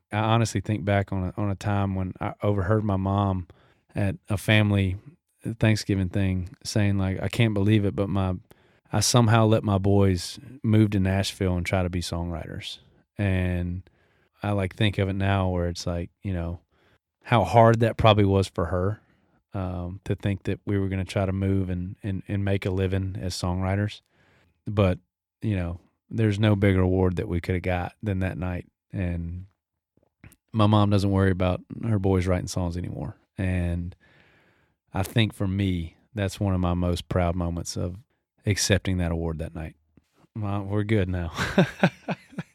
I honestly think back on a time when I overheard my mom at a family Thanksgiving thing saying like, I can't believe it, but I somehow let my boys move to Nashville and try to be songwriters. And I like think of it now where it's like, how hard that probably was for her, to think that we were going to try to move and make a living as songwriters. But, there's no bigger award that we could have got than that night. And my mom doesn't worry about her boys writing songs anymore. And I think for me, that's one of my most proud moments of accepting that award that night. Well, we're good now.